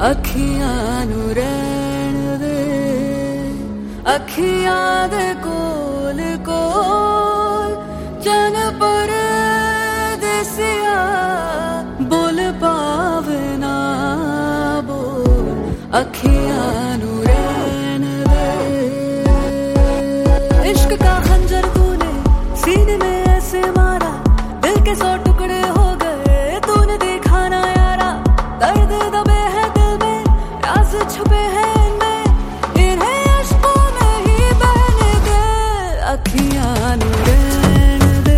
अखियां नू रहन दे, अखियां दे कोल कोल चन पर देसिया बोल पावे ना बोल, अखियां नू रहन दे। इश्क का खंजर तूने सीने में ऐसे मारा, दिल के 100 टुकड़े हो गए, तूने देखा ना यारा। दर्द दबे है दिल में, राज छुपे हैं इनमें, इन्हें अश्कों में ही बहने दे। अखियां नू रहन दे,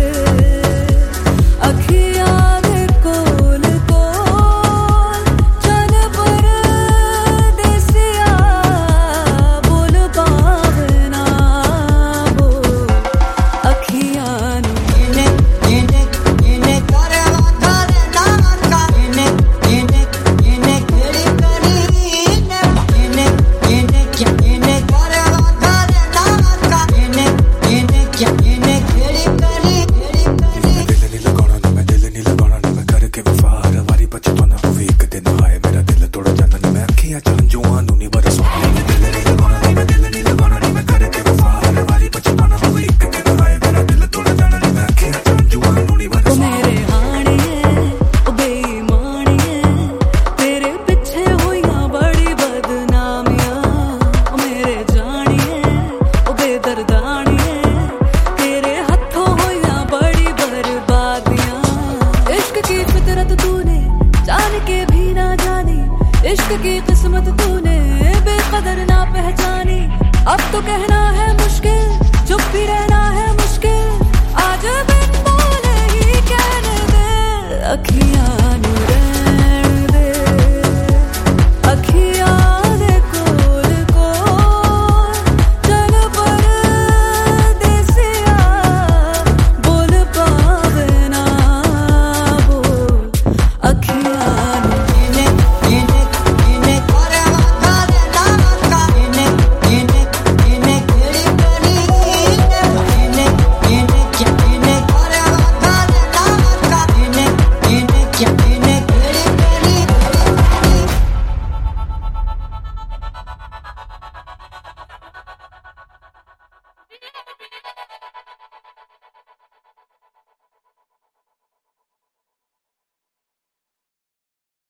अखियां दे कोल कोल चन पर देसिया बोल पावे ना बोल, अखियां नू इश्क की किस्मत तूने बेकदर ना पहचानी, अब तो कहना है